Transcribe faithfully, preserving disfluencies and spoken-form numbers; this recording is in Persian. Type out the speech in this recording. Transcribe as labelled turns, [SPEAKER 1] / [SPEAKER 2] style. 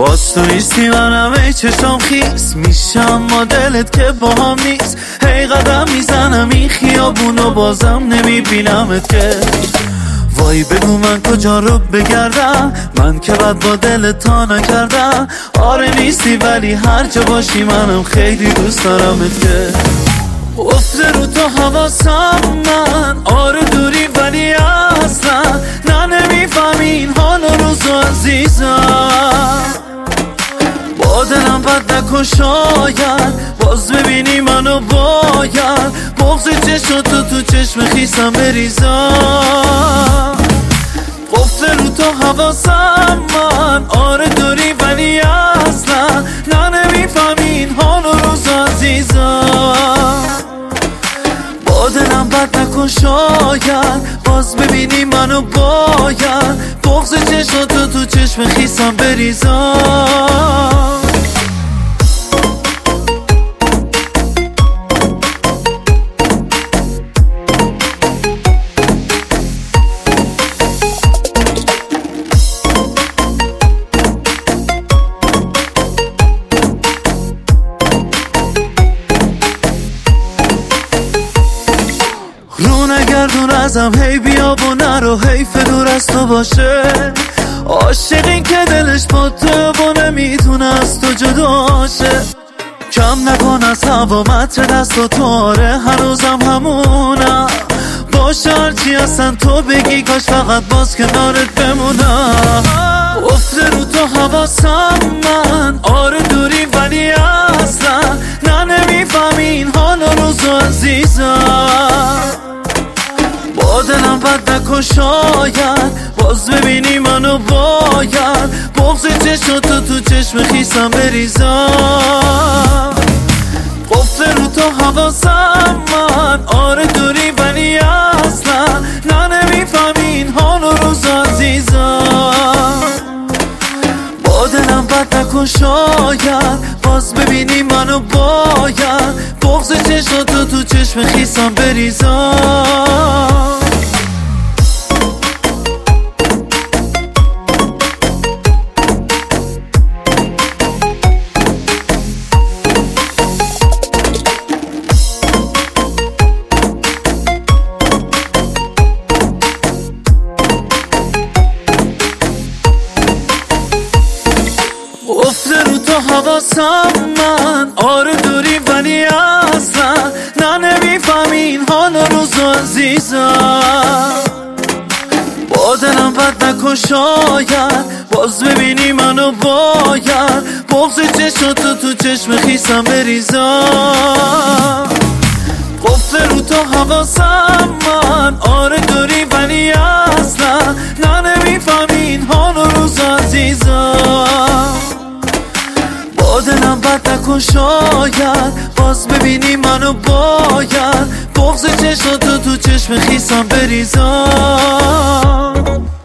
[SPEAKER 1] باز تو نیستی منم ای چشم خیس میشم ما دلت که با هم نیست. هی قدم میزنم این خیابونو بازم نمیبینمت که. وای بگو من کجا رو بگردم، من که بد با دلت تا نکردم. آره نیستی ولی هر جا باشی منم خیلی دوست دارمت که. افته رو تو حواسم من، آره دوری ولی اصلا نه نمیفهمی این حال و روزو عزیزم. با دلم بد نکن شاید باز ببینی منو باید بغض چشم تو تو چشم خیسم بریزم. افته رو تو حواسم من، آره دوری ولی اصلا نه نمیفهمی این حال و روزو عزیزم. با دلم بد نکن شاید باز ببینی منو باید بغض چشم تو تو چشم خیسم بریزم. رو نگردون ازم هی بیا و نرو حیف دور از تو باشه. عاشقین که دلش با تو و نمیتونه از تو جداشه. کم نکن از هوا متر دست و تو، آره هنوزم همونم. باشه هرچی هستن تو بگی کاش فقط باز کنارت بمونم. افته رو تو حواسم من، آره دوری ولی اصلا نه نمیفهمی این حال و روزو عزیزم. با دلم بد نکن شاید باز ببینی منو باید بغض چشم تو تو چشم خیسم بریزم. افته رو تو حواسم من، آره دوری ولی اصلا نه نمیفهمی این حال و روز عزیزم. با دلم بد نکن شاید باز ببینی منو باید بغض چشم تو تو چشم خیسم بریزم. افته رو تو حواسم من، آره دوری ولی اصلا نه نمیفهمی این حال و روزو عزیزم. با دلم بد نکن شاید باز ببینی منو باید بغض چشم تو تو چشم خیسم بریزم. افته رو تو حواسم من، آره دوری ولی اصلا نه نمیفهمی این حال و روزو عزیزم. با دلم بد نکن شاید باز ببینی منو باید بغض چشم تو تو چشم خیسم بریزم.